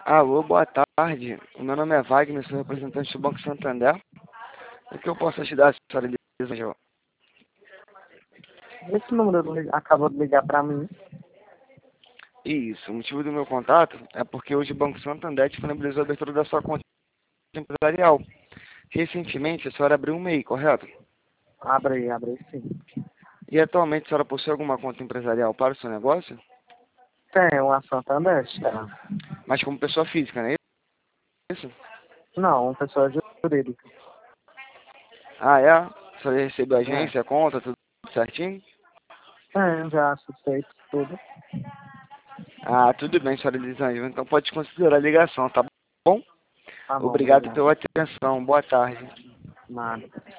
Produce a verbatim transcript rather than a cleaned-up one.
Alô, boa tarde. O meu nome é Wagner, sou representante do Banco Santander. O que eu posso ajudar, senhora Elisa? Esse número li- acabou de ligar para mim. Isso, o motivo do meu contato é porque hoje o Banco Santander disponibilizou a abertura da sua conta empresarial. Recentemente, a senhora abriu um M E I, correto? Abre aí, abre aí sim. E atualmente a senhora possui alguma conta empresarial para o seu negócio? Tem uma Santander, tá? Mas como pessoa física, não é isso? Não, uma pessoa jurídica. Ah, é? A senhora recebeu a É. agência, a conta, tudo certinho? Tem, já suspeito tudo. Ah, tudo bem, senhora Elisângela. Então pode considerar a ligação, tá bom? Tá bom, Obrigado obrigado. pela atenção. Boa tarde. Nada.